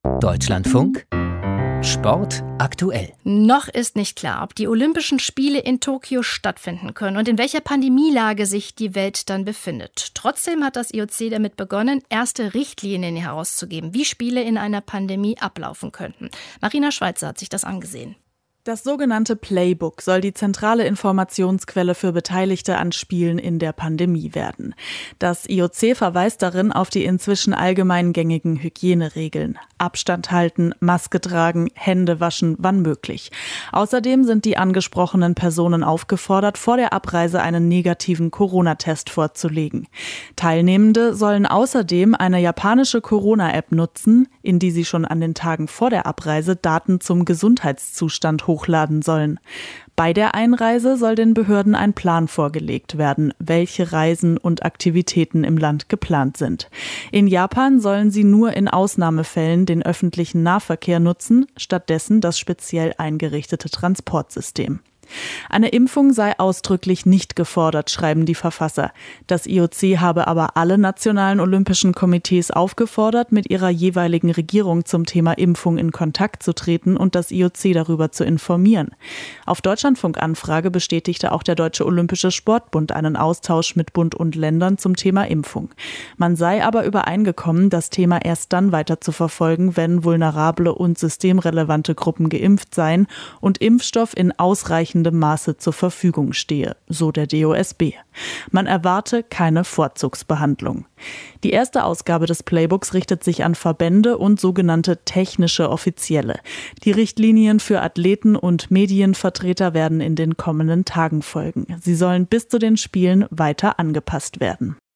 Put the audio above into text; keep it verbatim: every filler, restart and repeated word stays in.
Deutschlandfunk Sport aktuell. Noch ist nicht klar, ob die Olympischen Spiele in Tokio stattfinden können und in welcher Pandemielage sich die Welt dann befindet. Trotzdem hat das I O C damit begonnen, erste Richtlinien herauszugeben, wie Spiele in einer Pandemie ablaufen könnten. Marina Schweizer hat sich das angesehen. Das sogenannte Playbook soll die zentrale Informationsquelle für Beteiligte an Spielen in der Pandemie werden. Das I O C verweist darin auf die inzwischen allgemein gängigen Hygieneregeln. Abstand halten, Maske tragen, Hände waschen, wann möglich. Außerdem sind die angesprochenen Personen aufgefordert, vor der Abreise einen negativen Corona-Test vorzulegen. Teilnehmende sollen außerdem eine japanische Corona-App nutzen, in die sie schon an den Tagen vor der Abreise Daten zum Gesundheitszustand hochladen. hochladen sollen. Bei der Einreise soll den Behörden ein Plan vorgelegt werden, welche Reisen und Aktivitäten im Land geplant sind. In Japan sollen sie nur in Ausnahmefällen den öffentlichen Nahverkehr nutzen, stattdessen das speziell eingerichtete Transportsystem. Eine Impfung sei ausdrücklich nicht gefordert, schreiben die Verfasser. Das I O C habe aber alle nationalen Olympischen Komitees aufgefordert, mit ihrer jeweiligen Regierung zum Thema Impfung in Kontakt zu treten und das I O C darüber zu informieren. Auf Deutschlandfunk-Anfrage bestätigte auch der Deutsche Olympische Sportbund einen Austausch mit Bund und Ländern zum Thema Impfung. Man sei aber übereingekommen, das Thema erst dann weiter zu verfolgen, wenn vulnerable und systemrelevante Gruppen geimpft seien und Impfstoff in ausreichendem Maße zur Verfügung stehe, so der D O S B. Man erwarte keine Vorzugsbehandlung. Die erste Ausgabe des Playbooks richtet sich an Verbände und sogenannte technische Offizielle. Die Richtlinien für Athleten und Medienvertreter werden in den kommenden Tagen folgen. Sie sollen bis zu den Spielen weiter angepasst werden.